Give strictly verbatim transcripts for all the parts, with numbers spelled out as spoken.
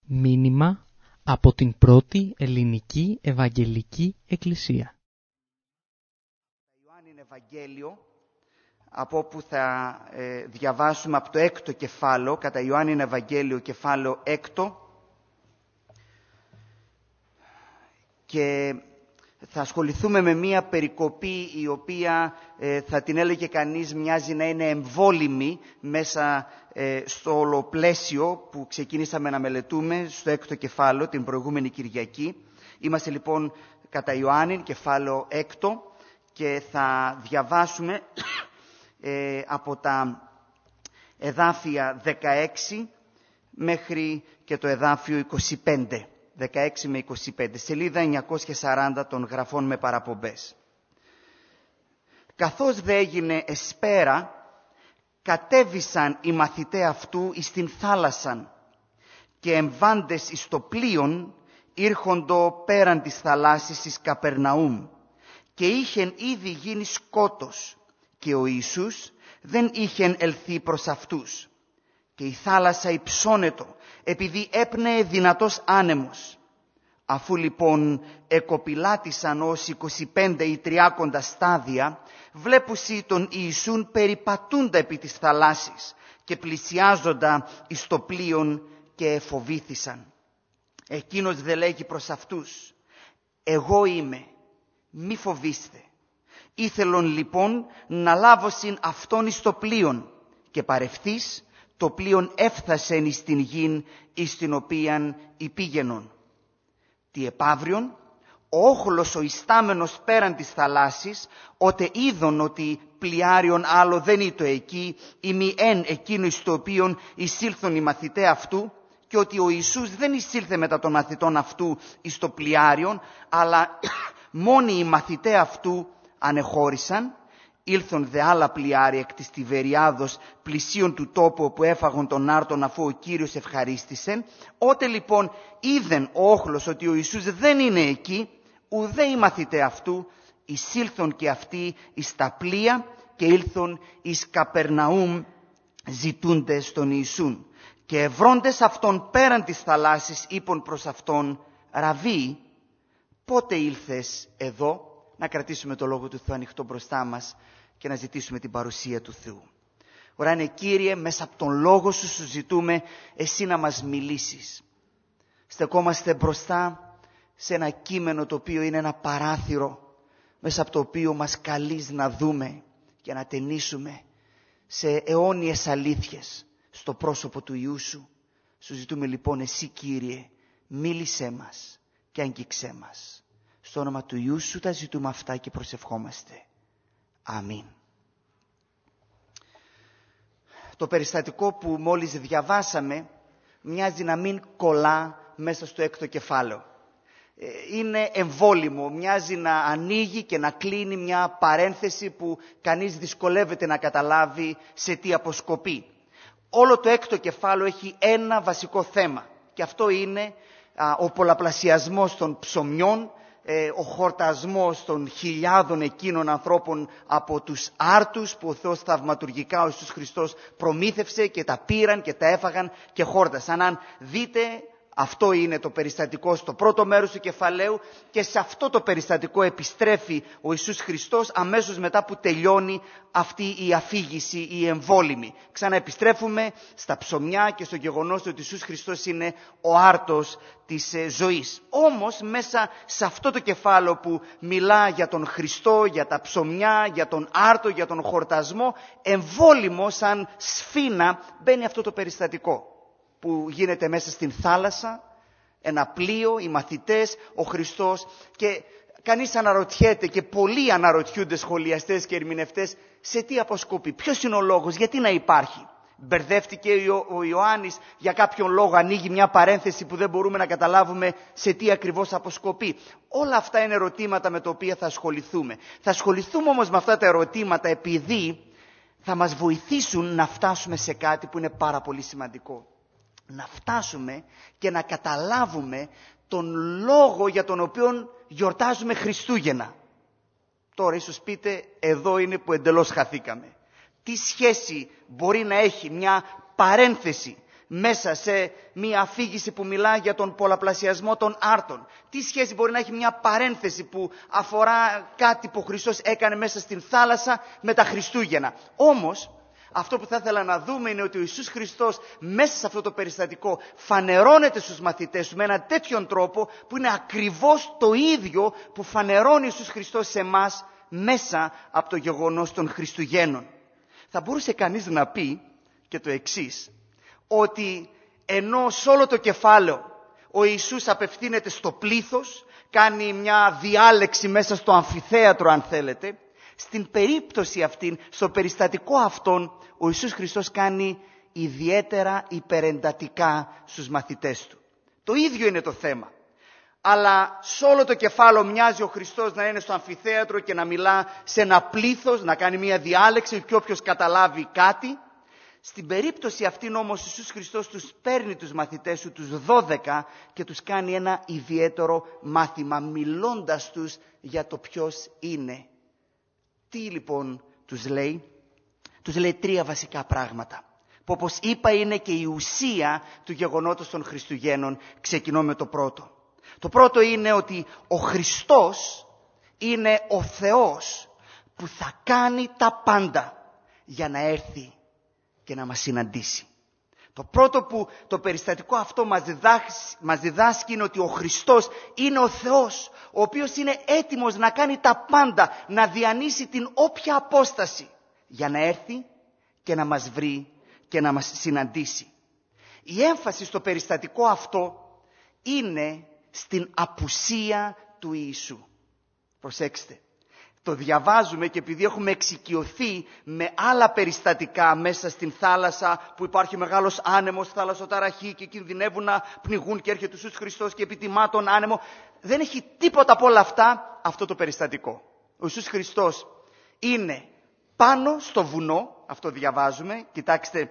Μήνυμα από την πρώτη ελληνική Ευαγγελική Εκκλησία. Ιωάννη Ευαγγέλιο, από όπου θα ε, διαβάσουμε από το έκτο κεφάλαιο, κατά Ιωάννη Ευαγγέλιο κεφάλαιο έκτο, και θα ασχοληθούμε με μία περικοπή η οποία ε, θα την έλεγε κανείς μοιάζει να είναι εμβόλυμη μέσα ε, στο όλο πλαίσιο που ξεκινήσαμε να μελετούμε στο έκτο κεφάλαιο την προηγούμενη Κυριακή. Είμαστε λοιπόν κατά Ιωάννη κεφάλαιο έκτο και θα διαβάσουμε ε, από τα εδάφια δεκαέξι μέχρι και το εδάφιο είκοσι πέντε. δεκαέξι με είκοσι πέντε, σελίδα εννιακόσια σαράντα των γραφών με παραπομπές. Καθώς δε έγινε εσπέρα, κατέβησαν οι μαθηταί αυτού εις την θάλασσαν και εμβάντες εις το πλοίον ήρχοντο πέραν της θαλάσσης εις Καπερναούμ και είχεν ήδη γίνει σκότος και ο Ιησούς δεν είχεν ελθεί προς αυτούς. Και η θάλασσα υψώνετο, επειδή έπνεε δυνατός άνεμος. Αφού λοιπόν εκοπηλάτησαν ως είκοσι πέντε ή τριάκοντα στάδια, βλέπουσι τον Ιησούν περιπατούντα επί της θαλάσσης και πλησιάζοντα εις το πλοίον και εφοβήθησαν. Εκείνος δε λέγει προς αυτούς, εγώ είμαι, μη φοβήστε. Ήθελον λοιπόν να λάβωσιν αυτόν εις το πλοίον και παρευθείς, το πλοίον έφθασεν εις την γην εις την οποίαν υπήγαινον. Τι επαύριον, ο όχλος ο ιστάμενος πέραν της θαλάσσης, ότε είδον ότι πλοιάριον άλλο δεν ήτο εκεί, ή μη εν εκείνο εις το οποίον εισήλθον οι μαθηταί αυτού, και ότι ο Ιησούς δεν εισήλθε μετά των μαθητών αυτού εις το πλοιάριον, αλλά μόνοι οι μαθηταί αυτού ανεχώρησαν. Ήλθον δε άλλα πλοιάρια εκ της Τιβεριάδος πλησίον του τόπου όπου έφαγον τον άρτον αφού ο Κύριος ευχαρίστησεν. Ότε λοιπόν είδεν ο όχλος ότι ο Ιησούς δεν είναι εκεί, ουδέ οι μαθηταί αυτού, εισήλθον και αυτοί εις τα πλοία και ήλθον εις Καπερναούμ ζητούντες τον Ιησούν. Και ευρώντες αυτόν πέραν της θαλάσσης είπον προς αυτόν, Ραβί, πότε ήλθες εδώ? Να κρατήσουμε το Λόγο του Θεού ανοιχτό μπροστά μας και να ζητήσουμε την παρουσία του Θεού. Ουράνε Κύριε, μέσα από τον Λόγο Σου Σου ζητούμε εσύ να μας μιλήσεις. Στεκόμαστε μπροστά σε ένα κείμενο το οποίο είναι ένα παράθυρο, μέσα από το οποίο μας καλείς να δούμε και να ταινίσουμε σε αιώνιες αλήθειες στο πρόσωπο του Υιού Σου. Σου ζητούμε λοιπόν εσύ Κύριε, μίλησέ μας και αγγίξέ μας. Στο όνομα του Υιού Σου τα ζητούμε αυτά και προσευχόμαστε. Αμήν. Το περιστατικό που μόλις διαβάσαμε μοιάζει να μην κολλά μέσα στο έκτο κεφάλαιο. Είναι εμβόλυμο, μοιάζει να ανοίγει και να κλείνει μια παρένθεση που κανείς δυσκολεύεται να καταλάβει σε τι αποσκοπεί. Όλο το έκτο κεφάλαιο έχει ένα βασικό θέμα και αυτό είναι α, ο πολλαπλασιασμός των ψωμιών, ο χορτασμός των χιλιάδων εκείνων ανθρώπων από τους άρτους που ο Θεός θαυματουργικά ο Ιησούς Χριστός προμήθευσε και τα πήραν και τα έφαγαν και χόρτασαν. Αν δείτε, αυτό είναι το περιστατικό στο πρώτο μέρος του κεφαλαίου και σε αυτό το περιστατικό επιστρέφει ο Ιησούς Χριστός αμέσως μετά που τελειώνει αυτή η αφήγηση, η εμβόλυμη. Ξαναεπιστρέφουμε στα ψωμιά και στο γεγονός ότι ο Ιησούς Χριστός είναι ο άρτος της ζωής. Όμως μέσα σε αυτό το κεφάλαιο που μιλά για τον Χριστό, για τα ψωμιά, για τον άρτο, για τον χορτασμό, εμβόλυμο σαν σφήνα μπαίνει αυτό το περιστατικό που γίνεται μέσα στην θάλασσα, ένα πλοίο, οι μαθητές, ο Χριστός, και κανείς αναρωτιέται και πολλοί αναρωτιούνται σχολιαστές και ερμηνευτές σε τι αποσκοπεί, ποιος είναι ο λόγος, γιατί να υπάρχει. Μπερδεύτηκε ο Ιωάννης, για κάποιον λόγο ανοίγει μια παρένθεση που δεν μπορούμε να καταλάβουμε σε τι ακριβώς αποσκοπεί. Όλα αυτά είναι ερωτήματα με τα οποία θα ασχοληθούμε. Θα ασχοληθούμε όμως με αυτά τα ερωτήματα επειδή θα μας βοηθήσουν να φτάσουμε σε κάτι που είναι πάρα πολύ σημαντικό. Να φτάσουμε και να καταλάβουμε τον λόγο για τον οποίο γιορτάζουμε Χριστούγεννα. Τώρα ίσως πείτε, εδώ είναι που εντελώς χαθήκαμε. Τι σχέση μπορεί να έχει μια παρένθεση μέσα σε μια αφήγηση που μιλά για τον πολλαπλασιασμό των άρτων? Τι σχέση μπορεί να έχει μια παρένθεση που αφορά κάτι που ο Χριστός έκανε μέσα στην θάλασσα με τα Χριστούγεννα? Όμως, αυτό που θα ήθελα να δούμε είναι ότι ο Ιησούς Χριστός μέσα σε αυτό το περιστατικό φανερώνεται στους μαθητές του με έναν τέτοιον τρόπο που είναι ακριβώς το ίδιο που φανερώνει ο Ιησούς Χριστός σε εμάς μέσα από το γεγονός των Χριστουγέννων. Θα μπορούσε κανείς να πει και το εξής, ότι ενώ σε όλο το κεφάλαιο ο Ιησούς απευθύνεται στο πλήθος, κάνει μια διάλεξη μέσα στο αμφιθέατρο αν θέλετε, στην περίπτωση αυτήν, στο περιστατικό αυτόν, ο Ιησούς Χριστός κάνει ιδιαίτερα υπερεντατικά στους μαθητές του. Το ίδιο είναι το θέμα. Αλλά σε όλο το κεφάλαιο μοιάζει ο Χριστός να είναι στο αμφιθέατρο και να μιλά σε ένα πλήθος, να κάνει μια διάλεξη και όποιος καταλάβει κάτι. Στην περίπτωση αυτήν όμως ο Ιησούς Χριστός τους παίρνει τους μαθητές του, τους δώδεκα, και τους κάνει ένα ιδιαίτερο μάθημα, μιλώντας τους για το ποιος είναι. Τι λοιπόν τους λέει? Τους λέει τρία βασικά πράγματα, που όπως είπα είναι και η ουσία του γεγονότος των Χριστουγέννων. Ξεκινώ με το πρώτο. Το πρώτο είναι ότι ο Χριστός είναι ο Θεός που θα κάνει τα πάντα για να έρθει και να μας συναντήσει. Το πρώτο που το περιστατικό αυτό μας διδάσκει, μας διδάσκει είναι ότι ο Χριστός είναι ο Θεός, ο οποίος είναι έτοιμος να κάνει τα πάντα, να διανύσει την όποια απόσταση για να έρθει και να μας βρει και να μας συναντήσει. Η έμφαση στο περιστατικό αυτό είναι στην απουσία του Ιησού. Προσέξτε. Το διαβάζουμε και επειδή έχουμε εξοικειωθεί με άλλα περιστατικά μέσα στην θάλασσα, που υπάρχει μεγάλος άνεμος, θαλασσοταραχή και κινδυνεύουν να πνιγούν και έρχεται ο Ιησούς Χριστός και επιτιμά τον άνεμο, δεν έχει τίποτα από όλα αυτά αυτό το περιστατικό. Ο Ιησούς Χριστός είναι πάνω στο βουνό, αυτό διαβάζουμε. Κοιτάξτε,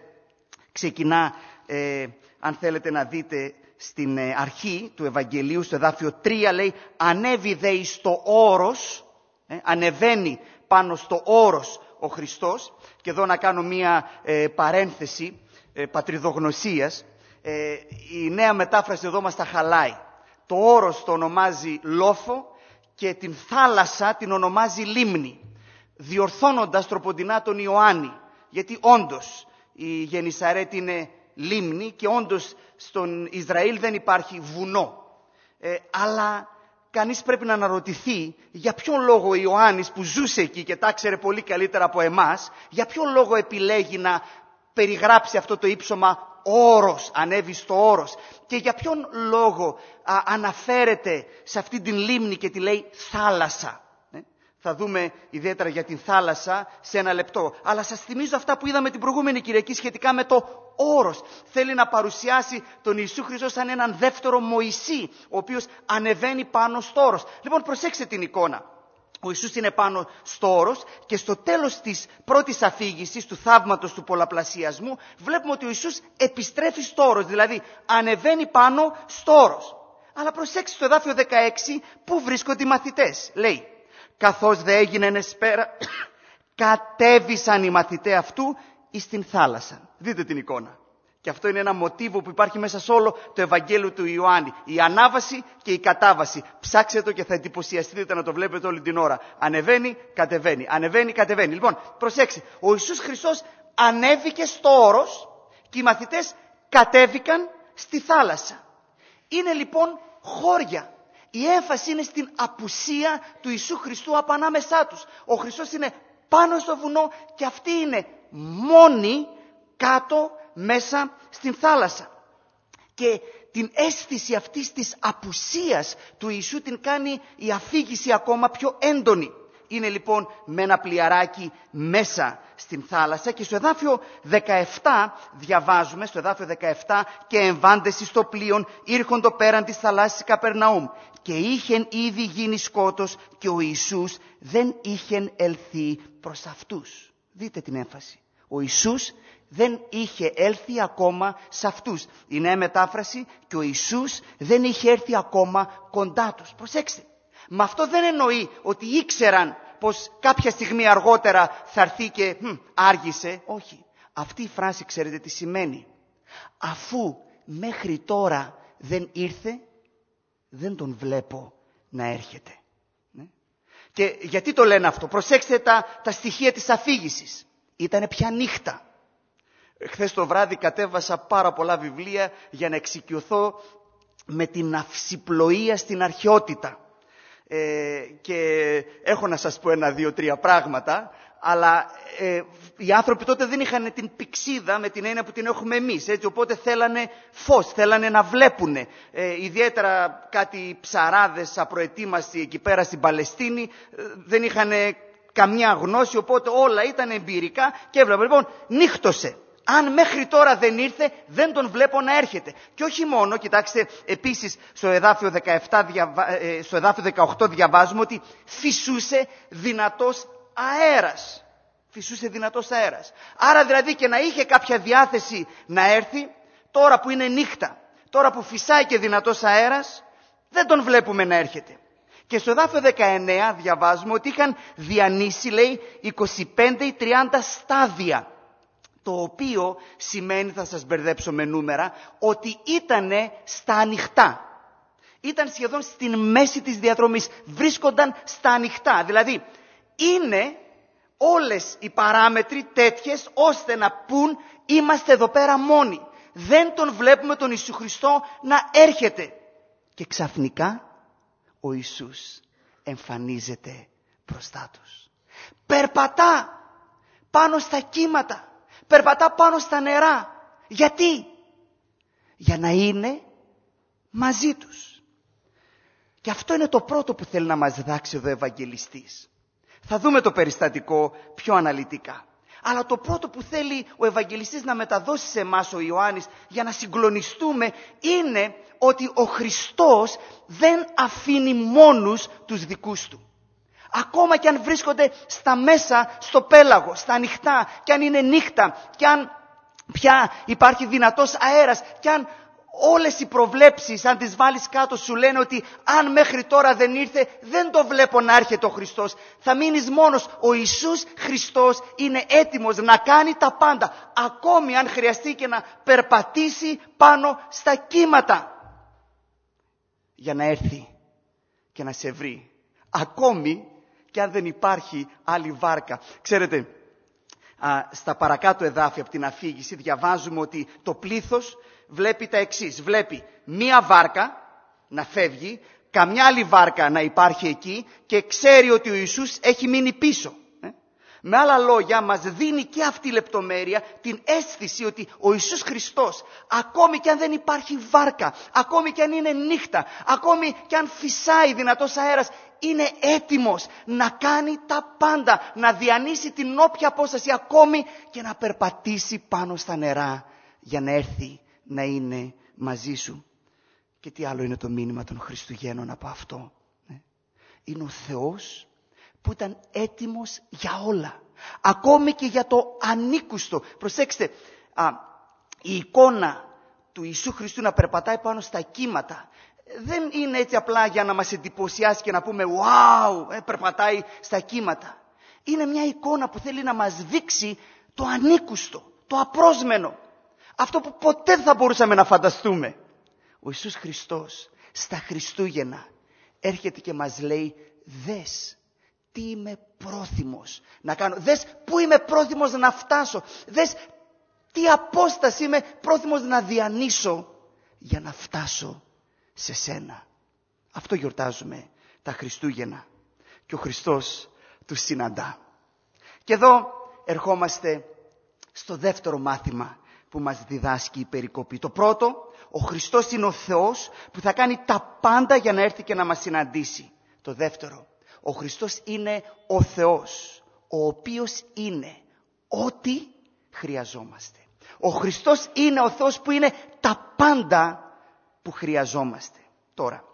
ξεκινά, ε, αν θέλετε να δείτε, στην αρχή του Ευαγγελίου, στο εδάφιο τρία, λέει «Ανέβη δε εις το όρος», ε, ανεβαίνει πάνω στο όρος ο Χριστός. Και εδώ να κάνω μία ε, παρένθεση ε, πατριδογνωσίας. Ε, η νέα μετάφραση εδώ μας τα χαλάει. Το όρος το ονομάζει λόφο και την θάλασσα την ονομάζει λίμνη, διορθώνοντας τροποντινά τον Ιωάννη, γιατί όντως η Γενισαρέτ είναι λίμνη και όντως στον Ισραήλ δεν υπάρχει βουνό. Ε, αλλά κανείς πρέπει να αναρωτηθεί για ποιον λόγο ο Ιωάννης, που ζούσε εκεί και τα ξέρε πολύ καλύτερα από εμάς, για ποιον λόγο επιλέγει να περιγράψει αυτό το ύψωμα όρος, ανέβει στο όρος, και για ποιον λόγο α, αναφέρεται σε αυτή την λίμνη και τη λέει θάλασσα. Θα δούμε ιδιαίτερα για την θάλασσα σε ένα λεπτό. Αλλά σας θυμίζω αυτά που είδαμε την προηγούμενη Κυριακή σχετικά με το όρος. Θέλει να παρουσιάσει τον Ιησού Χριστό σαν έναν δεύτερο Μωυσή, ο οποίος ανεβαίνει πάνω στο όρος. Λοιπόν, προσέξτε την εικόνα. Ο Ιησούς είναι πάνω στο όρος και στο τέλος της πρώτης αφήγησης, του θαύματος του πολλαπλασιασμού, βλέπουμε ότι ο Ιησούς επιστρέφει στο όρος, δηλαδή ανεβαίνει πάνω στο όρος. Αλλά προσέξτε στο εδάφιο δεκαέξι, πού βρίσκονται οι μαθητές. Λέει, καθώς δε έγινε εσπέρα, κατέβησαν οι μαθητές αυτού εις την θάλασσα. Δείτε την εικόνα. Και αυτό είναι ένα μοτίβο που υπάρχει μέσα σε όλο το Ευαγγέλιο του Ιωάννη. Η ανάβαση και η κατάβαση. Ψάξτε το και θα εντυπωσιαστείτε να το βλέπετε όλη την ώρα. Ανεβαίνει, κατεβαίνει. Ανεβαίνει, κατεβαίνει. Λοιπόν, προσέξτε. Ο Ιησούς Χριστός ανέβηκε στο όρος και οι μαθητές κατέβηκαν στη θάλασσα. Είναι λοιπόν χώρια. Η έμφαση είναι στην απουσία του Ιησού Χριστού από ανάμεσά τους. Ο Χριστός είναι πάνω στο βουνό και αυτοί είναι μόνοι κάτω μέσα στην θάλασσα. Και την αίσθηση αυτής της απουσίας του Ιησού την κάνει η αφήγηση ακόμα πιο έντονη. Είναι λοιπόν με ένα πλοιαράκι μέσα στην θάλασσα και στο εδάφιο δεκαεπτά διαβάζουμε, στο εδάφιο δεκαεπτά, και εμβάντες εις το πλοίον ήρχοντο πέραν της θαλάσσης Καπερναούμ. Και είχεν ήδη γίνει σκότος και ο Ιησούς δεν είχεν ελθεί προς αυτούς. Δείτε την έμφαση. Ο Ιησούς δεν είχε έλθει ακόμα σε αυτούς. Η νέα μετάφραση, και ο Ιησούς δεν είχε έρθει ακόμα κοντά τους. Προσέξτε. Με αυτό δεν εννοεί ότι ήξεραν πως κάποια στιγμή αργότερα θα έρθει και μ, άργησε. Όχι. Αυτή η φράση ξέρετε τι σημαίνει? Αφού μέχρι τώρα δεν ήρθε, δεν τον βλέπω να έρχεται. Ναι. Και γιατί το λένε αυτό? Προσέξτε τα, τα στοιχεία της αφήγησης. Ήτανε πια νύχτα. Χθες το βράδυ κατέβασα πάρα πολλά βιβλία για να εξοικειωθώ με την αυσιπλοεία στην αρχαιότητα. Ε, και έχω να σας πω ένα, δύο, τρία πράγματα, αλλά ε, οι άνθρωποι τότε δεν είχαν την πυξίδα με την έννοια που την έχουμε εμείς, έτσι, οπότε θέλανε φως, θέλανε να βλέπουνε. Ε, ιδιαίτερα κάτι ψαράδες απροετοίμαστοι εκεί πέρα στην Παλαιστίνη ε, δεν είχαν καμιά γνώση, οπότε όλα ήταν εμπειρικά και έβλεπα. Λοιπόν, νύχτωσε. Αν μέχρι τώρα δεν ήρθε, δεν τον βλέπω να έρχεται. Και όχι μόνο, κοιτάξτε, επίσης στο εδάφιο, δεκαεπτά, στο εδάφιο δεκαοκτώ διαβάζουμε ότι φυσούσε δυνατός αέρας. Φυσούσε δυνατός αέρας. Άρα δηλαδή και να είχε κάποια διάθεση να έρθει, τώρα που είναι νύχτα, τώρα που φυσάει και δυνατός αέρας, δεν τον βλέπουμε να έρχεται. Και στο εδάφιο δεκαεννέα διαβάζουμε ότι είχαν διανύσει, λέει, είκοσι πέντε ή τριάντα στάδια. Το οποίο σημαίνει, θα σας μπερδέψω με νούμερα, ότι ήτανε στα ανοιχτά. Ήταν σχεδόν στην μέση της διαδρομής. Βρίσκονταν στα ανοιχτά. Δηλαδή, είναι όλες οι παράμετροι τέτοιες, ώστε να πούν, είμαστε εδώ πέρα μόνοι. Δεν τον βλέπουμε τον Ιησού Χριστό να έρχεται. Και ξαφνικά, ο Ιησούς εμφανίζεται μπροστά τους. Περπατά πάνω στα κύματα. Περπατά πάνω στα νερά. Γιατί? Για να είναι μαζί τους. Και αυτό είναι το πρώτο που θέλει να μας διδάξει ο Ευαγγελιστής. Θα δούμε το περιστατικό πιο αναλυτικά. Αλλά το πρώτο που θέλει ο Ευαγγελιστής να μεταδώσει σε εμάς ο Ιωάννης για να συγκλονιστούμε είναι ότι ο Χριστός δεν αφήνει μόνους τους δικούς του. Ακόμα και αν βρίσκονται στα μέσα, στο πέλαγο, στα ανοιχτά, και αν είναι νύχτα, και αν πια υπάρχει δυνατός αέρας, και αν όλες οι προβλέψεις, αν τις βάλεις κάτω, σου λένε ότι αν μέχρι τώρα δεν ήρθε, δεν το βλέπω να έρχεται ο Χριστός. Θα μείνεις μόνος. Ο Ιησούς Χριστός είναι έτοιμος να κάνει τα πάντα, ακόμη αν χρειαστεί και να περπατήσει πάνω στα κύματα, για να έρθει και να σε βρει. Ακόμη και αν δεν υπάρχει άλλη βάρκα. Ξέρετε, α, στα παρακάτω εδάφια από την αφήγηση διαβάζουμε ότι το πλήθος βλέπει τα εξής. Βλέπει μία βάρκα να φεύγει, καμιά άλλη βάρκα να υπάρχει εκεί και ξέρει ότι ο Ιησούς έχει μείνει πίσω. Ε? Με άλλα λόγια, μας δίνει και αυτή η λεπτομέρεια την αίσθηση ότι ο Ιησούς Χριστός, ακόμη και αν δεν υπάρχει βάρκα, ακόμη και αν είναι νύχτα, ακόμη και αν φυσάει δυνατός αέρας, είναι έτοιμος να κάνει τα πάντα, να διανύσει την όποια απόσταση, ακόμη και να περπατήσει πάνω στα νερά για να έρθει να είναι μαζί σου. Και τι άλλο είναι το μήνυμα των Χριστουγέννων από αυτό? Είναι ο Θεός που ήταν έτοιμος για όλα, ακόμη και για το ανήκουστο. Προσέξτε, α, η εικόνα του Ιησού Χριστού να περπατάει πάνω στα κύματα δεν είναι έτσι απλά για να μας εντυπωσιάσει και να πούμε «Wow, ε, περπατάει στα κύματα». Είναι μια εικόνα που θέλει να μας δείξει το ανήκουστο, το απρόσμενο. Αυτό που ποτέ δεν θα μπορούσαμε να φανταστούμε. Ο Ιησούς Χριστός στα Χριστούγεννα έρχεται και μας λέει «Δες τι είμαι πρόθυμος να κάνω. Δες πού είμαι πρόθυμος να φτάσω. Δες τι απόσταση είμαι πρόθυμος να διανύσω για να φτάσω σε σένα». Αυτό γιορτάζουμε τα Χριστούγεννα. Και ο Χριστός τους συναντά. Και εδώ ερχόμαστε στο δεύτερο μάθημα που μας διδάσκει η περικοπή. Το πρώτο, ο Χριστός είναι ο Θεός που θα κάνει τα πάντα για να έρθει και να μας συναντήσει. Το δεύτερο, ο Χριστός είναι ο Θεός, ο οποίος είναι ό,τι χρειαζόμαστε. Ο Χριστός είναι ο Θεός που είναι τα πάντα που χρειαζόμαστε. Τώρα,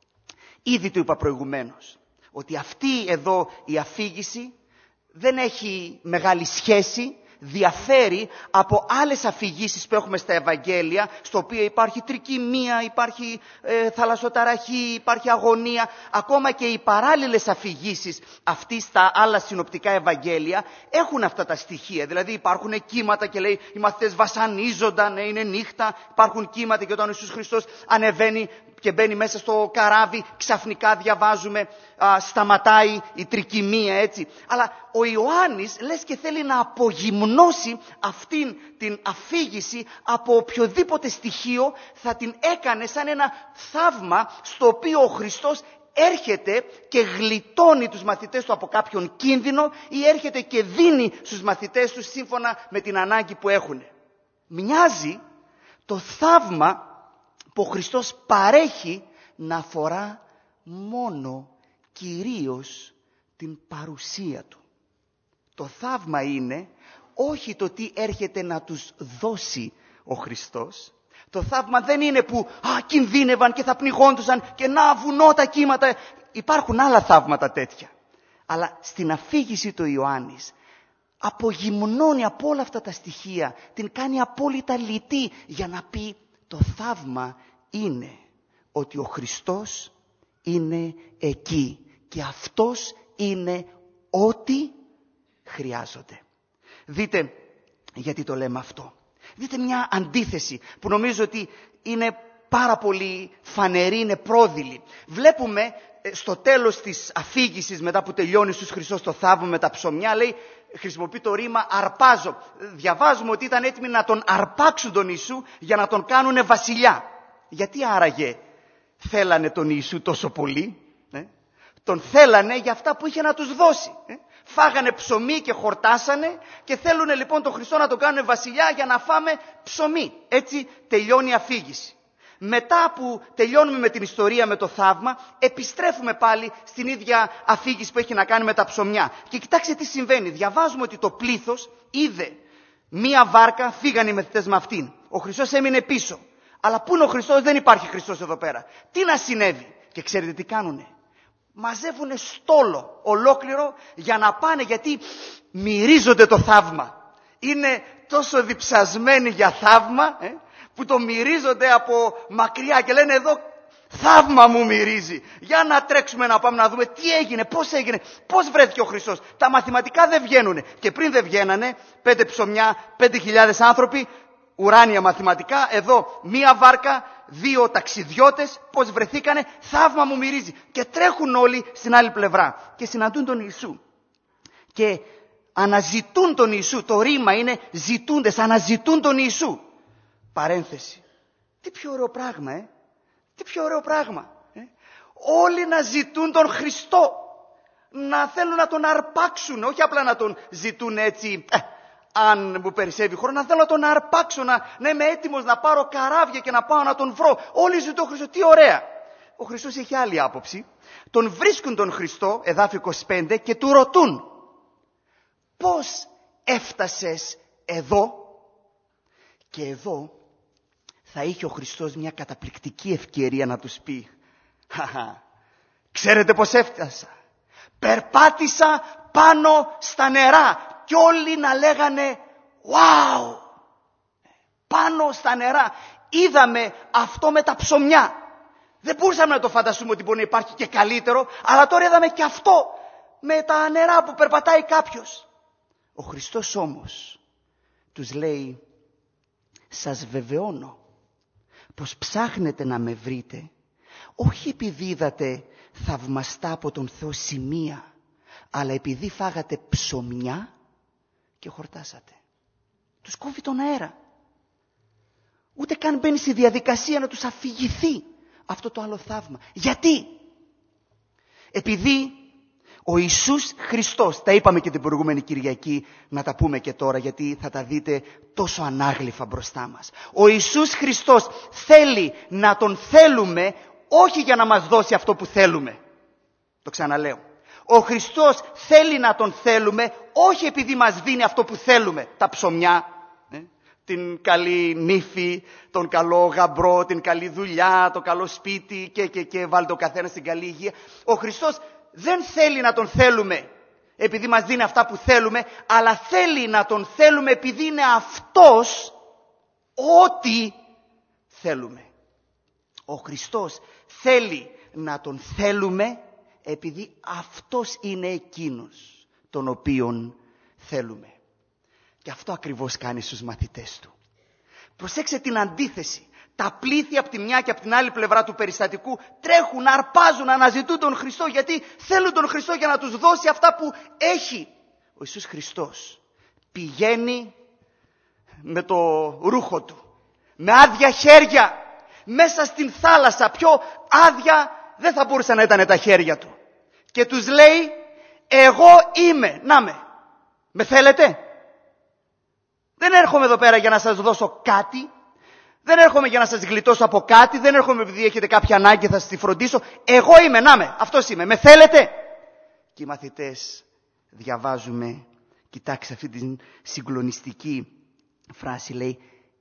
ήδη το είπα προηγουμένως, ότι αυτή εδώ η αφήγηση δεν έχει μεγάλη σχέση διαφέρει από άλλες αφηγήσεις που έχουμε στα Ευαγγέλια, στο οποίο υπάρχει τρικυμία, υπάρχει ε, θαλασσοταραχή, υπάρχει αγωνία. Ακόμα και οι παράλληλες αφηγήσεις αυτοί στα άλλα συνοπτικά Ευαγγέλια έχουν αυτά τα στοιχεία. Δηλαδή υπάρχουν κύματα και λέει οι μαθητές βασανίζονταν, ναι, είναι νύχτα, υπάρχουν κύματα και όταν ο Ιησούς Χριστός ανεβαίνει και μπαίνει μέσα στο καράβι, ξαφνικά διαβάζουμε, α, σταματάει η τρικυμία, έτσι. Αλλά ο Ιωάννης λες και θέλει να απογυμνώσει αυτήν την αφήγηση από οποιοδήποτε στοιχείο, θα την έκανε σαν ένα θαύμα στο οποίο ο Χριστός έρχεται και γλιτώνει τους μαθητές του από κάποιον κίνδυνο ή έρχεται και δίνει στους μαθητές του σύμφωνα με την ανάγκη που έχουν. Μοιάζει το θαύμα που ο Χριστός παρέχει να αφορά μόνο κυρίως την παρουσία του. Το θαύμα είναι όχι το τι έρχεται να τους δώσει ο Χριστός. Το θαύμα δεν είναι που α, κινδύνευαν και θα πνιγόντουσαν και να βουνώ τα κύματα. Υπάρχουν άλλα θαύματα τέτοια. Αλλά στην αφήγηση του Ιωάννης απογυμνώνει από όλα αυτά τα στοιχεία, την κάνει απόλυτα λυτή για να πει το θαύμα είναι ότι ο Χριστός είναι εκεί και αυτός είναι ό,τι χρειάζονται. Δείτε γιατί το λέμε αυτό. Δείτε μια αντίθεση που νομίζω ότι είναι πάρα πολύ φανερή, είναι πρόδειλη. Βλέπουμε στο τέλος της αφήγησης, μετά που τελειώνει Ιησούς Χριστός το θαύμα με τα ψωμιά, λέει, χρησιμοποιεί το ρήμα αρπάζω. Διαβάζουμε ότι ήταν έτοιμοι να τον αρπάξουν τον Ιησού για να τον κάνουνε βασιλιά. Γιατί άραγε θέλανε τον Ιησού τόσο πολύ? Ε? Τον θέλανε για αυτά που είχε να τους δώσει. Ε? Φάγανε ψωμί και χορτάσανε και θέλουν λοιπόν τον Χριστό να τον κάνουν βασιλιά για να φάμε ψωμί. Έτσι τελειώνει η αφήγηση. Μετά που τελειώνουμε με την ιστορία, με το θαύμα, επιστρέφουμε πάλι στην ίδια αφήγηση που έχει να κάνει με τα ψωμιά. Και κοιτάξτε τι συμβαίνει. Διαβάζουμε ότι το πλήθος είδε μία βάρκα, φύγανε οι μαθητές με αυτήν. Ο Χριστός έμεινε πίσω. Αλλά πού είναι ο Χριστός? Δεν υπάρχει Χριστός εδώ πέρα. Τι να συνέβη? Και ξέρετε τι κάνουνε? Μαζεύουνε στόλο ολόκληρο για να πάνε, γιατί μυρίζονται το θαύμα. Είναι τόσο διψασμένοι για θαύμα, ε, που το μυρίζονται από μακριά και λένε εδώ θαύμα μου μυρίζει. Για να τρέξουμε να πάμε να δούμε τι έγινε, πώς έγινε, πώς βρέθηκε ο Χριστός. Τα μαθηματικά δεν βγαίνουνε. Και πριν δεν βγαίνανε, πέντε ψωμιά, πέντε χιλιάδες άνθρωποι, ουράνια μαθηματικά, εδώ μία βάρκα, δύο ταξιδιώτες, πώς βρεθήκανε, θαύμα μου μυρίζει. Και τρέχουν όλοι στην άλλη πλευρά και συναντούν τον Ιησού. Και αναζητούν τον Ιησού, το ρήμα είναι ζητούντες, αναζητούν τον Ιησού. Παρένθεση. Τι πιο ωραίο πράγμα, ε! Τι πιο ωραίο πράγμα. Ε? Όλοι να ζητούν τον Χριστό. Να θέλουν να τον αρπάξουν, όχι απλά να τον ζητούν έτσι, ε, αν μου περισσεύει χρόνο, να θέλω να τον αρπάξω, να, να είμαι έτοιμος να πάρω καράβια και να πάω να τον βρω. Όλοι ζητούν τον Χριστό. Τι ωραία. Ο Χριστός έχει άλλη άποψη. Τον βρίσκουν τον Χριστό, εδάφιο είκοσι πέντε, και του ρωτούν, πώς έφτασες εδώ? Και εδώ θα είχε ο Χριστός μια καταπληκτική ευκαιρία να τους πει, χαχα, ξέρετε πώς έφτασα? Περπάτησα πάνω στα νερά. Και όλοι να λέγανε wow, πάνω στα νερά. Είδαμε αυτό με τα ψωμιά. Δεν μπορούσαμε να το φανταστούμε ότι μπορεί να υπάρχει και καλύτερο, αλλά τώρα είδαμε και αυτό με τα νερά που περπατάει κάποιος. Ο Χριστός όμως τους λέει, σας βεβαιώνω πως ψάχνετε να με βρείτε, όχι επειδή είδατε θαυμαστά από τον Θεό σημεία, αλλά επειδή φάγατε ψωμιά και χορτάσατε. Τους κόβει τον αέρα. Ούτε καν μπαίνει στη διαδικασία να τους αφηγηθεί αυτό το άλλο θαύμα. Γιατί? Επειδή ο Ιησούς Χριστός, τα είπαμε και την προηγούμενη Κυριακή, να τα πούμε και τώρα γιατί θα τα δείτε τόσο ανάγλυφα μπροστά μας. Ο Ιησούς Χριστός θέλει να τον θέλουμε όχι για να μας δώσει αυτό που θέλουμε. Το ξαναλέω. Ο Χριστός θέλει να τον θέλουμε όχι επειδή μας δίνει αυτό που θέλουμε. Τα ψωμιά, ε, την καλή νύφη, τον καλό γαμπρό, την καλή δουλειά, το καλό σπίτι και, και, και βάλτε ο καθένας στην καλή υγεία. Ο Χριστός δεν θέλει να τον θέλουμε επειδή μας δίνει αυτά που θέλουμε, αλλά θέλει να τον θέλουμε επειδή είναι αυτός ό,τι θέλουμε. Ο Χριστός θέλει να τον θέλουμε επειδή αυτός είναι εκείνος τον οποίον θέλουμε. Και αυτό ακριβώς κάνει στους μαθητές του. Προσέξτε την αντίθεση. Τα πλήθη από τη μια και από την άλλη πλευρά του περιστατικού τρέχουν, αρπάζουν, αναζητούν τον Χριστό, γιατί θέλουν τον Χριστό για να τους δώσει αυτά που έχει. Ο Ιησούς Χριστός πηγαίνει με το ρούχο του, με άδεια χέρια, μέσα στην θάλασσα. Πιο άδεια δεν θα μπορούσαν να ήταν τα χέρια του. Και τους λέει, εγώ είμαι, να με, με θέλετε? Δεν έρχομαι εδώ πέρα για να σας δώσω κάτι. Δεν έρχομαι για να σας γλιτώσω από κάτι. Δεν έρχομαι επειδή έχετε κάποια ανάγκη θα σας τη φροντίσω. Εγώ είμαι, να με, αυτός είμαι. Με θέλετε? Και οι μαθητές διαβάζουμε, κοιτάξτε αυτή την συγκλονιστική φράση, λέει,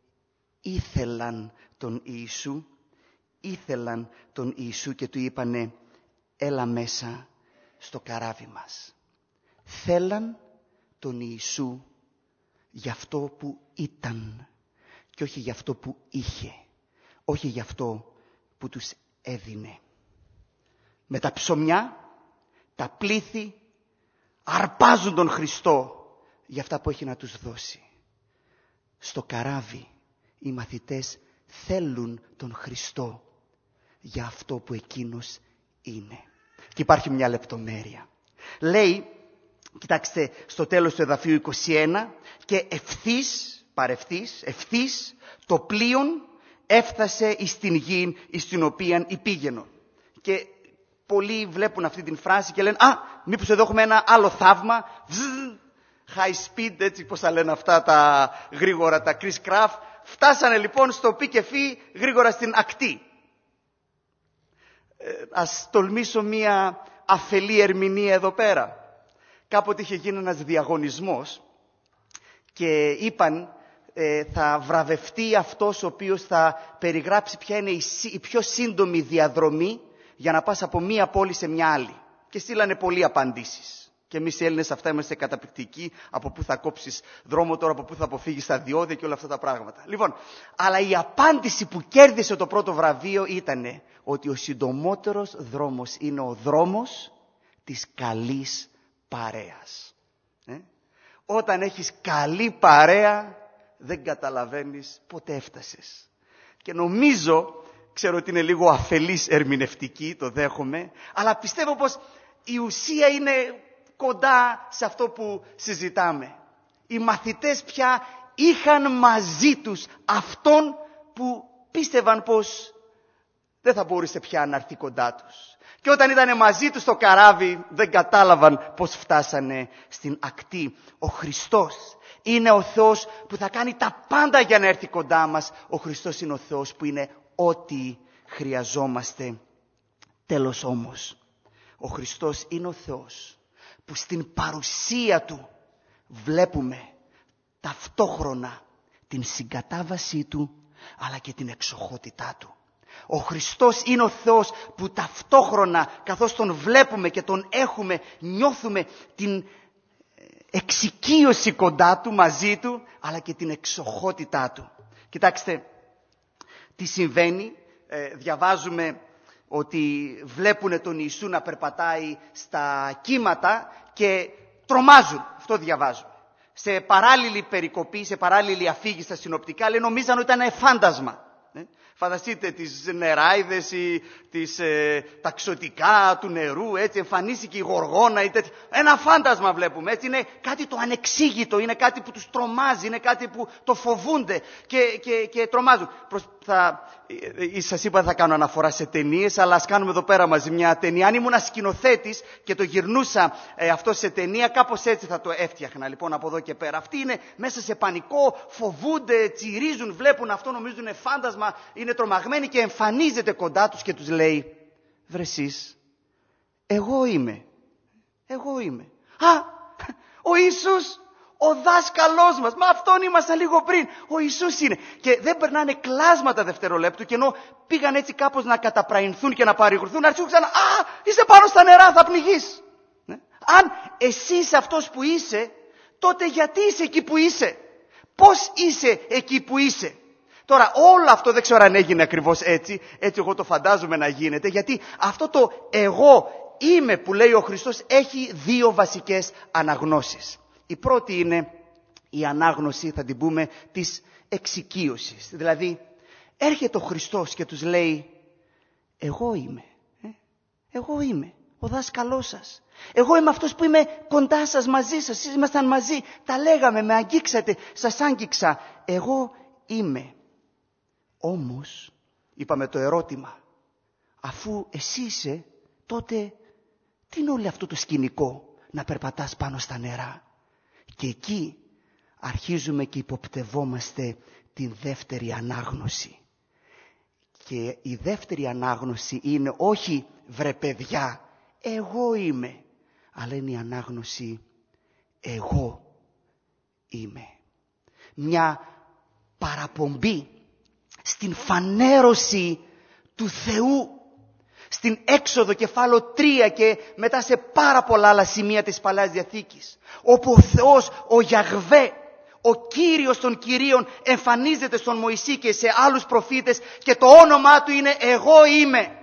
ήθελαν τον Ιησού, ήθελαν τον Ιησού και του είπανε, έλα μέσα στο καράβι μας. Θέλαν τον Ιησού για αυτό που ήταν και όχι για αυτό που είχε, όχι για αυτό που τους έδινε. Με τα ψωμιά, τα πλήθη αρπάζουν τον Χριστό για αυτά που έχει να τους δώσει. Στο καράβι οι μαθητές θέλουν τον Χριστό για αυτό που εκείνος είναι. Και υπάρχει μια λεπτομέρεια. Λέει, κοιτάξτε, στο τέλος του εδαφίου είκοσι ένα, και ευθύς, παρευθύς, ευθύς, το πλοίον έφτασε εις την γη εις την οποία υπήγαινο. Και πολλοί βλέπουν αυτή την φράση και λένε, α, μήπως εδώ έχουμε ένα άλλο θαύμα, Βζζ, high speed, έτσι πώς θα λένε αυτά τα γρήγορα, τα Chris Craft. Φτάσανε λοιπόν στο πι και φι γρήγορα στην ακτή. Ε, ας τολμήσω μία αφελή ερμηνεία εδώ πέρα. Κάποτε είχε γίνει ένας διαγωνισμός και είπαν ε, θα βραβευτεί αυτός ο οποίος θα περιγράψει ποια είναι η, η πιο σύντομη διαδρομή για να πας από μία πόλη σε μια άλλη. Και στείλανε πολλοί απαντήσεις. Και εμείς οι Έλληνες αυτά είμαστε καταπληκτικοί. Από πού θα κόψεις δρόμο τώρα, από πού θα αποφύγεις τα διόδια και όλα αυτά τα πράγματα. Λοιπόν, αλλά η απάντηση που κέρδισε το πρώτο βραβείο ήταν ότι ο συντομότερος δρόμος είναι ο δρόμος της καλής παρέας. Ε? Όταν έχεις καλή παρέα δεν καταλαβαίνεις πότε έφτασες. Και νομίζω, ξέρω ότι είναι λίγο αφελής ερμηνευτική, το δέχομαι, αλλά πιστεύω πως η ουσία είναι κοντά σε αυτό που συζητάμε. Οι μαθητές πια είχαν μαζί τους αυτόν που πίστευαν πως δεν θα μπορούσε πια να έρθει κοντά τους. Και όταν ήταν μαζί τους στο καράβι δεν κατάλαβαν πως φτάσανε στην ακτή. Ο Χριστός είναι ο Θεός που θα κάνει τα πάντα για να έρθει κοντά μας. Ο Χριστός είναι ο Θεός που είναι ό,τι χρειαζόμαστε. Τέλος όμως, ο Χριστός είναι ο Θεός που στην παρουσία Του βλέπουμε ταυτόχρονα την συγκατάβασή Του αλλά και την εξοχότητά Του. Ο Χριστός είναι ο Θεός που ταυτόχρονα καθώς Τον βλέπουμε και Τον έχουμε, νιώθουμε την εξοικείωση κοντά Του, μαζί Του, αλλά και την εξοχότητά Του. Κοιτάξτε τι συμβαίνει, ε, διαβάζουμε ότι βλέπουν τον Ιησού να περπατάει στα κύματα και τρομάζουν. Αυτό διαβάζουμε. Σε παράλληλη περικοπή, σε παράλληλη αφήγηση στα συνοπτικά, λέει νομίζαν ότι ήταν φάντασμα. Ε? Φανταστείτε τις νεράιδες ή τις ε, ταξωτικά του νερού, έτσι εμφανίστηκε η γοργόνα ή τέτοια. Ένα φάντασμα βλέπουμε, έτσι είναι κάτι το ανεξήγητο, είναι κάτι που τους τρομάζει, είναι κάτι που το φοβούνται και, και, και τρομάζουν. Προς, θα, ε, σας είπα θα κάνω αναφορά σε ταινίες, αλλά ας κάνουμε εδώ πέρα μαζί μια ταινία. Αν ήμουν σκηνοθέτης και το γυρνούσα ε, αυτό σε ταινία, κάπως έτσι θα το έφτιαχνα λοιπόν από εδώ και πέρα. Αυτοί είναι μέσα σε πανικό, φοβούνται, τσιρίζουν, βλέπουν αυτό, νομίζουν είναι φάντασμα, είναι τρομαγμένοι και εμφανίζεται κοντά τους και τους λέει, βρε εσείς, εγώ είμαι, εγώ είμαι. Α, ο Ιησούς, ο δάσκαλός μας, μα αυτόν ήμασταν λίγο πριν, ο Ιησούς είναι. Και δεν περνάνε κλάσματα δευτερολέπτου και ενώ πήγαν έτσι κάπως να καταπραϊνθούν και να παρηγορθούν, αρχίζουν ξανά, α, είσαι πάνω στα νερά, θα πνιγείς. Ναι? Αν εσύ είσαι αυτός που είσαι, τότε γιατί είσαι εκεί που είσαι? Πώς είσαι εκεί που είσαι? Τώρα όλο αυτό δεν ξέρω αν έγινε ακριβώς έτσι, έτσι εγώ το φαντάζομαι να γίνεται, γιατί αυτό το εγώ είμαι που λέει ο Χριστός έχει δύο βασικές αναγνώσεις. Η πρώτη είναι η ανάγνωση, θα την πούμε, της εξοικείωσης. Δηλαδή έρχεται ο Χριστός και τους λέει, εγώ είμαι, ε? εγώ είμαι ο δάσκαλός σας. Εγώ είμαι αυτός που είμαι κοντά σας, μαζί σας, ήμασταν μαζί, τα λέγαμε, με αγγίξατε, σας άγγιξα. Εγώ είμαι. Όμως, είπαμε το ερώτημα, αφού εσύ είσαι, τότε τι είναι όλο αυτό το σκηνικό να περπατάς πάνω στα νερά? Και εκεί αρχίζουμε και υποπτευόμαστε την δεύτερη ανάγνωση. Και η δεύτερη ανάγνωση είναι όχι βρε παιδιά, εγώ είμαι, αλλά είναι η ανάγνωση εγώ είμαι. Μια παραπομπή στην φανέρωση του Θεού, στην Έξοδο κεφάλαιο τρία και μετά σε πάρα πολλά άλλα σημεία της Παλαιάς Διαθήκης, όπου ο Θεός, ο Γιαχβέ, ο Κύριος των Κυρίων εμφανίζεται στον Μωυσή και σε άλλους προφήτες και το όνομά του είναι εγώ είμαι.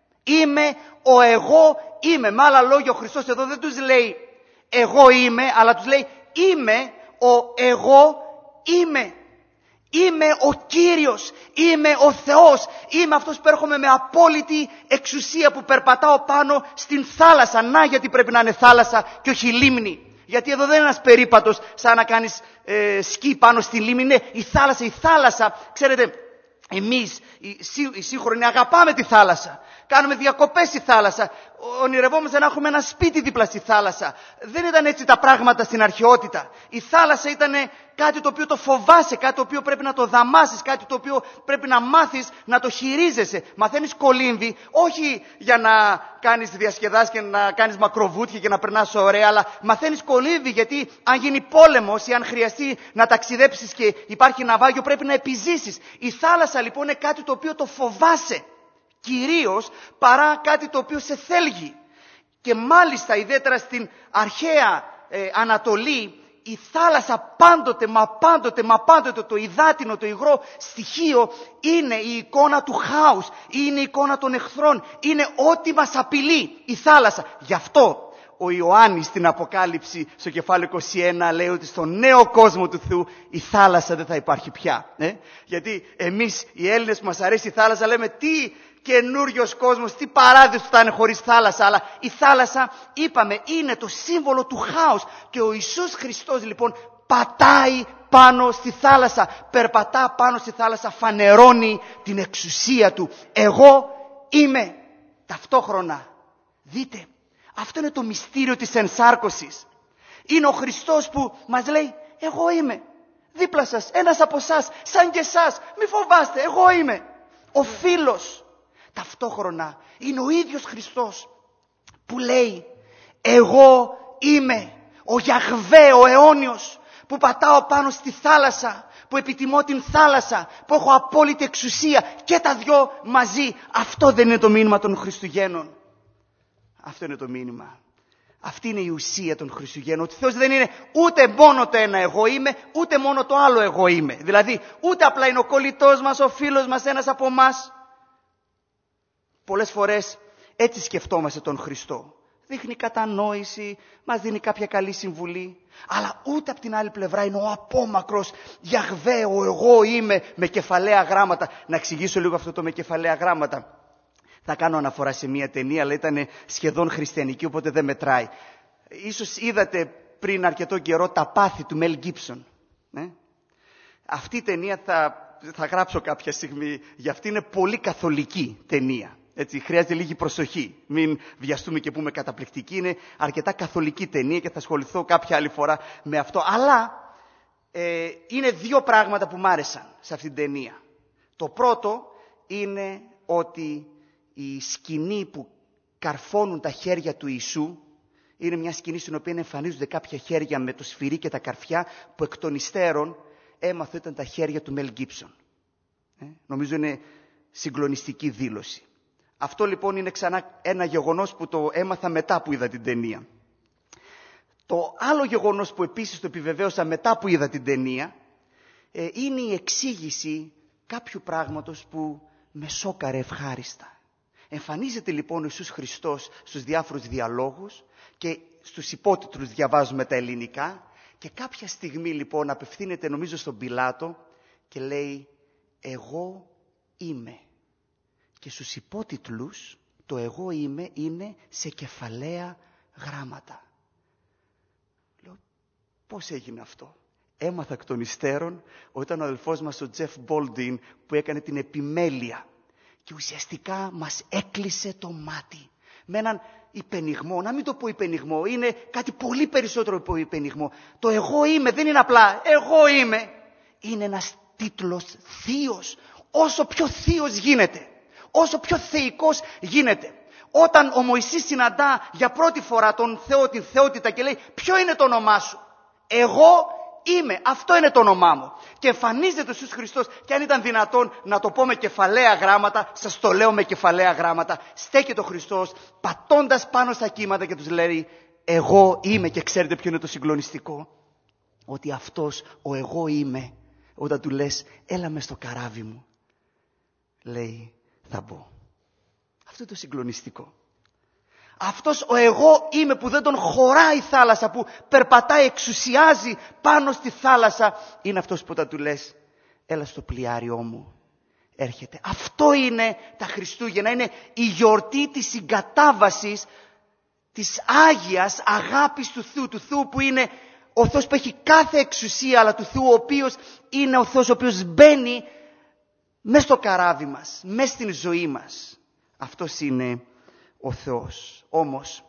Είμαι ο εγώ είμαι. Με άλλα λόγια ο Χριστός εδώ δεν τους λέει εγώ είμαι, αλλά τους λέει είμαι ο εγώ είμαι. Είμαι ο Κύριος, είμαι ο Θεός, είμαι αυτός που έρχομαι με απόλυτη εξουσία που περπατάω πάνω στην θάλασσα. Να γιατί πρέπει να είναι θάλασσα και όχι λίμνη. Γιατί εδώ δεν είναι ένας περίπατος σαν να κάνεις ε, σκι πάνω στη λίμνη. Είναι η θάλασσα, η θάλασσα. Ξέρετε, εμείς οι, οι σύγχρονοι αγαπάμε τη θάλασσα. Κάνουμε διακοπές στη θάλασσα. Ονειρευόμαστε να έχουμε ένα σπίτι δίπλα στη θάλασσα. Δεν ήταν έτσι τα πράγματα στην αρχαιότητα. Η θάλασσα ήταν κάτι το οποίο το φοβάσαι, κάτι το οποίο πρέπει να το δαμάσεις, κάτι το οποίο πρέπει να μάθεις να το χειρίζεσαι. Μαθαίνεις κολύμβη, όχι για να κάνεις διασκεδάσεις και να κάνεις μακροβούτια και να περνάς ωραία, αλλά μαθαίνεις κολύμβη γιατί αν γίνει πόλεμος ή αν χρειαστεί να ταξιδέψεις και υπάρχει ναυάγιο πρέπει να επιζήσεις. Η θάλασσα λοιπόν είναι κάτι το οποίο το φοβάσαι. Κυρίως παρά κάτι το οποίο σε θέλγει. Και μάλιστα ιδιαίτερα στην αρχαία ε, Ανατολή η θάλασσα πάντοτε, μα πάντοτε, μα πάντοτε το υδάτινο, το υγρό στοιχείο είναι η εικόνα του χάους, είναι η εικόνα των εχθρών, είναι ό,τι μας απειλεί η θάλασσα. Γι' αυτό ο Ιωάννης στην Αποκάλυψη στο κεφάλαιο είκοσι ένα λέει ότι στον νέο κόσμο του Θεού η θάλασσα δεν θα υπάρχει πια. Ε? Γιατί εμείς οι Έλληνες που μας αρέσει η θάλασσα λέμε τι καινούριος κόσμος, τι παράδεισο θα είναι χωρίς θάλασσα. Αλλά η θάλασσα, είπαμε, είναι το σύμβολο του χάους. Και ο Ιησούς Χριστός λοιπόν πατάει πάνω στη θάλασσα, περπατά πάνω στη θάλασσα, φανερώνει την εξουσία του. Εγώ είμαι. Ταυτόχρονα, δείτε, αυτό είναι το μυστήριο της ενσάρκωσης. Είναι ο Χριστός που μας λέει εγώ είμαι. Δίπλα σας, ένας από εσάς, σαν και εσάς, μη φοβάστε, εγώ είμαι. Ο φίλος. Ταυτόχρονα είναι ο ίδιος Χριστός που λέει εγώ είμαι ο Γιαχβέ, ο αιώνιος, που πατάω πάνω στη θάλασσα, που επιτιμώ την θάλασσα, που έχω απόλυτη εξουσία και τα δυο μαζί. Αυτό δεν είναι το μήνυμα των Χριστουγέννων? Αυτό είναι το μήνυμα. Αυτή είναι η ουσία των Χριστουγέννων. Ότι ο Θεός δεν είναι ούτε μόνο το ένα εγώ είμαι, ούτε μόνο το άλλο εγώ είμαι. Δηλαδή ούτε απλά είναι ο κολλητός μας, ο φίλος μας, ένας από εμάς. Πολλές φορές έτσι σκεφτόμαστε τον Χριστό. Δείχνει κατανόηση, μας δίνει κάποια καλή συμβουλή. Αλλά ούτε από την άλλη πλευρά είναι ο απόμακρος Γιαχβέ, ο εγώ είμαι, με κεφαλαία γράμματα. Να εξηγήσω λίγο αυτό το με κεφαλαία γράμματα. Θα κάνω αναφορά σε μια ταινία, αλλά ήταν σχεδόν χριστιανική, οπότε δεν μετράει. Ίσως είδατε πριν αρκετό καιρό τα πάθη του Μέλ Γκίψον. Ε? Αυτή η ταινία θα, θα γράψω κάποια στιγμή, για αυτή είναι πολύ καθολική ταινία. Έτσι, χρειάζεται λίγη προσοχή. Μην βιαστούμε και πούμε καταπληκτική. Είναι αρκετά καθολική ταινία και θα ασχοληθώ κάποια άλλη φορά με αυτό. Αλλά ε, είναι δύο πράγματα που μ' άρεσαν σε αυτή την ταινία. Το πρώτο είναι ότι η σκηνή που καρφώνουν τα χέρια του Ιησού είναι μια σκηνή στην οποία εμφανίζονται κάποια χέρια με το σφυρί και τα καρφιά που εκ των υστέρων έμαθα ήταν τα χέρια του Μέλ Γκίψον. Ε, νομίζω είναι συγκλονιστική δήλωση. Αυτό λοιπόν είναι ξανά ένα γεγονός που το έμαθα μετά που είδα την ταινία. Το άλλο γεγονός που επίσης το επιβεβαίωσα μετά που είδα την ταινία, ε, είναι η εξήγηση κάποιου πράγματος που με σόκαρε ευχάριστα. Εμφανίζεται λοιπόν ο Ιησούς Χριστός στους διάφορους διαλόγους και στους υπότιτλους διαβάζουμε τα ελληνικά και κάποια στιγμή λοιπόν απευθύνεται νομίζω στον Πιλάτο και λέει «Εγώ είμαι». Και στους υπότιτλους το «εγώ είμαι» είναι σε κεφαλαία γράμματα. Λέω πώς έγινε αυτό. Έμαθα εκ των υστέρων όταν ο αδελφός μας ο Τζεφ Μπόλντιν που έκανε την επιμέλεια και ουσιαστικά μας έκλεισε το μάτι με έναν υπενιγμό, να μην το πω υπενιγμό, είναι κάτι πολύ περισσότερο από υπενιγμό. Το εγώ είμαι δεν είναι απλά εγώ είμαι, είναι ένας τίτλος θείος, όσο πιο θείος γίνεται, όσο πιο θεϊκός γίνεται. Όταν ο Μωυσής συναντά για πρώτη φορά τον Θεό, την θεότητα και λέει ποιο είναι το όνομά σου, εγώ είμαι, αυτό είναι το όνομά μου. Και εμφανίζεται ο Ιησούς Χριστός και αν ήταν δυνατόν να το πω με κεφαλαία γράμματα, σας το λέω με κεφαλαία γράμματα. Στέκεται ο Χριστός πατώντας πάνω στα κύματα και τους λέει εγώ είμαι. Και ξέρετε ποιο είναι το συγκλονιστικό? Ότι αυτός ο εγώ είμαι, όταν του λες έλα μες στο καράβι μου, λέει θα μπω. Αυτό είναι το συγκλονιστικό. Αυτός ο εγώ είμαι που δεν τον χωράει η θάλασσα, που περπατάει, εξουσιάζει πάνω στη θάλασσα, είναι αυτός που όταν του λες έλα στο πλοιάριό μου, έρχεται. Αυτό είναι τα Χριστούγεννα, είναι η γιορτή της συγκατάβασης, της Άγιας αγάπης του Θεού, του Θεού που είναι ο Θεός που έχει κάθε εξουσία, αλλά του Θεού ο οποίος είναι ο Θεός ο οποίος μπαίνει μες στο καράβι μας, μες στην ζωή μας. Αυτός είναι ο Θεός. Όμως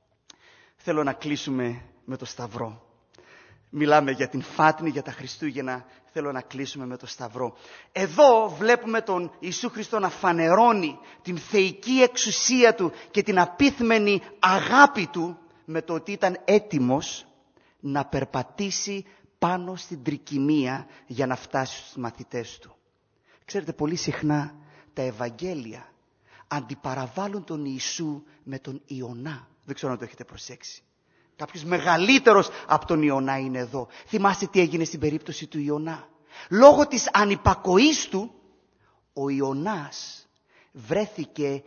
θέλω να κλείσουμε με το Σταυρό. Μιλάμε για την Φάτνη, για τα Χριστούγεννα. Θέλω να κλείσουμε με το Σταυρό. Εδώ βλέπουμε τον Ιησού Χριστό να φανερώνει την θεϊκή εξουσία Του και την απίθμενη αγάπη Του με το ότι ήταν έτοιμος να περπατήσει πάνω στην τρικυμία για να φτάσει στους μαθητές Του. Ξέρετε, πολύ συχνά τα Ευαγγέλια αντιπαραβάλλουν τον Ιησού με τον Ιωνά. Δεν ξέρω αν το έχετε προσέξει. Κάποιος μεγαλύτερος από τον Ιωνά είναι εδώ. Θυμάστε τι έγινε στην περίπτωση του Ιωνά. Λόγω της ανυπακοής του, ο Ιωνάς βρέθηκε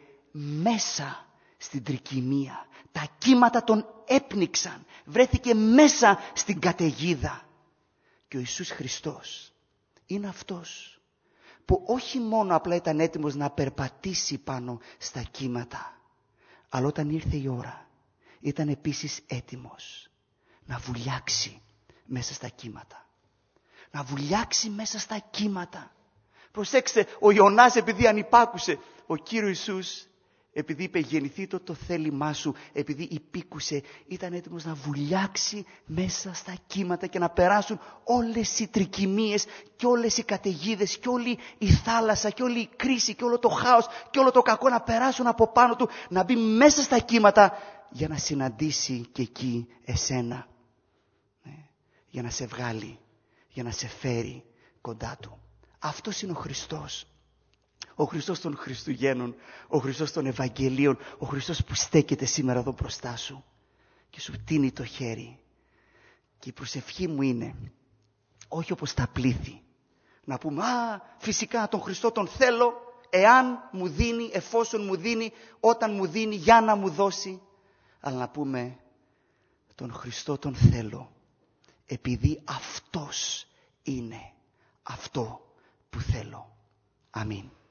μέσα στην τρικυμία. Τα κύματα τον έπνιξαν. Βρέθηκε μέσα στην καταιγίδα. Και ο Ιησούς Χριστός είναι αυτός που όχι μόνο απλά ήταν έτοιμος να περπατήσει πάνω στα κύματα, αλλά όταν ήρθε η ώρα ήταν επίσης έτοιμος να βουλιάξει μέσα στα κύματα. Να βουλιάξει μέσα στα κύματα. Προσέξτε, ο Ιωνάς επειδή ανυπάκουσε, ο Κύριος Ιησούς επειδή είπε γεννηθεί το, το θέλημά σου, επειδή υπήκουσε, ήταν έτοιμος να βουλιάξει μέσα στα κύματα και να περάσουν όλες οι τρικυμίες και όλες οι καταιγίδες και όλη η θάλασσα και όλη η κρίση και όλο το χάος και όλο το κακό να περάσουν από πάνω του, να μπει μέσα στα κύματα για να συναντήσει και εκεί εσένα, ναι, για να σε βγάλει, για να σε φέρει κοντά του. Αυτός είναι ο Χριστός. Ο Χριστός των Χριστουγέννων, ο Χριστός των Ευαγγελίων, ο Χριστός που στέκεται σήμερα εδώ μπροστά σου και σου τίνει το χέρι. Και η προσευχή μου είναι, όχι όπως τα πλήθη, να πούμε «Α, φυσικά τον Χριστό τον θέλω, εάν μου δίνει, εφόσον μου δίνει, όταν μου δίνει, για να μου δώσει». Αλλά να πούμε τον Χριστό τον θέλω, επειδή Αυτός είναι αυτό που θέλω. Αμήν.